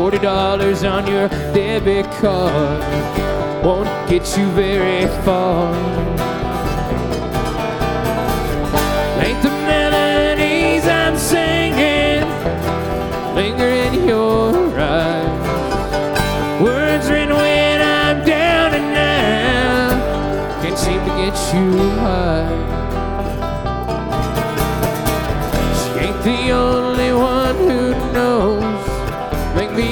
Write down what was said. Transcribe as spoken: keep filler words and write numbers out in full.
forty dollars on your debit card won't get you very far. Ain't the melodies I'm singing linger in your eyes? Words written when I'm down and out can't seem to get you high.